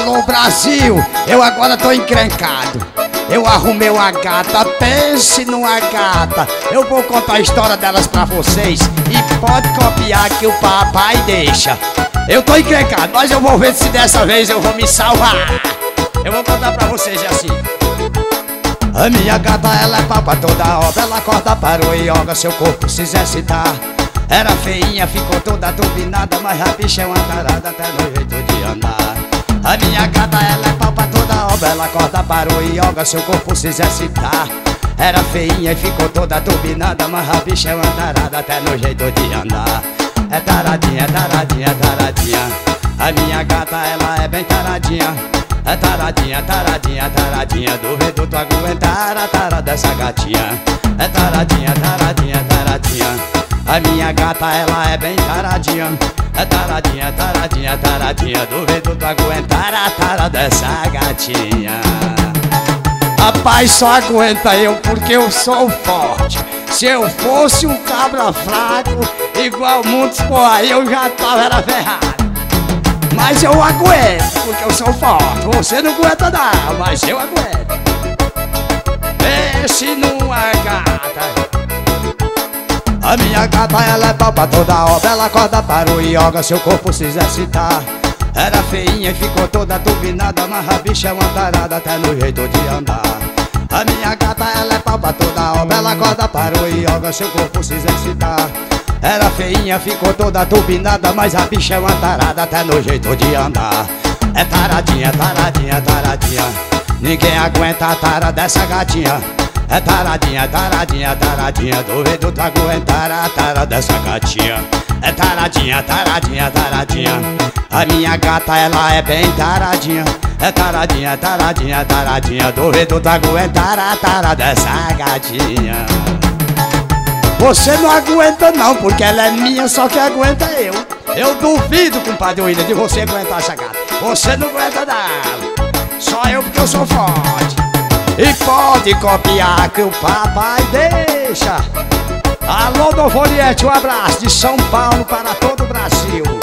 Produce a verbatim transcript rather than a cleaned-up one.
Alô Brasil, eu agora tô encrencado. Eu arrumei uma gata, pense numa gata. Eu vou contar a história delas pra vocês e pode copiar que o papai deixa. Eu tô encrencado, mas eu vou ver se dessa vez eu vou me salvar. Eu vou contar pra vocês assim. A minha gata, ela é pau pra toda obra. Ela acorda para o ioga, seu corpo se exercitar. Era feinha, ficou toda turbinada, mas a bicha é uma tarada até no jeito de andar. A minha gata, ela é pau pra toda obra. Ela acorda para o ioga, seu corpo se exercitar. Era feinha e ficou toda turbinada, mas a bicha é uma tarada até no jeito de andar. É taradinha, taradinha, taradinha. A minha gata, ela é bem taradinha. É taradinha, taradinha, taradinha. Duvido tu aguentar a tara dessa gatinha. É taradinha, taradinha, taradinha. A minha gata, ela é bem taradinha. É taradinha, taradinha, taradinha. Duvido tu aguentar a tara dessa gatinha. Rapaz, só aguenta eu porque eu sou forte. Se eu fosse um cabra fraco, igual muitos por aí, eu já tava era ferrado. Mas eu aguento porque eu sou forte. Você não aguenta não, mas eu aguento. Pense numa gata. A minha gata, ela é pau pra toda obra. Ela acorda para o ioga, seu corpo se exercitar. Era feinha e ficou toda turbinada, mas a bicha é uma tarada até no jeito de andar. A minha gata, ela é pau pra toda obra. Ela acorda para o ioga, seu corpo se exercitar. Era feinha, ficou toda turbinada, mas a bicha é uma tarada até no jeito de andar. É taradinha, taradinha, taradinha. Ninguém aguenta a tara dessa gatinha. É taradinha, taradinha, taradinha. Duvido tu aguentar a tara dessa gatinha. É taradinha, taradinha, taradinha. A minha gata, ela é bem taradinha. É taradinha, taradinha, taradinha. Duvido tu aguentar a tara dessa gatinha. Você não aguenta não, porque ela é minha, só que aguenta eu. Eu duvido, compadre William, de você aguentar essa gata. Você não aguenta não. Só eu porque eu sou forte. E pode copiar que o papai deixa. Alô, Dom Voliette, um abraço de São Paulo para todo o Brasil.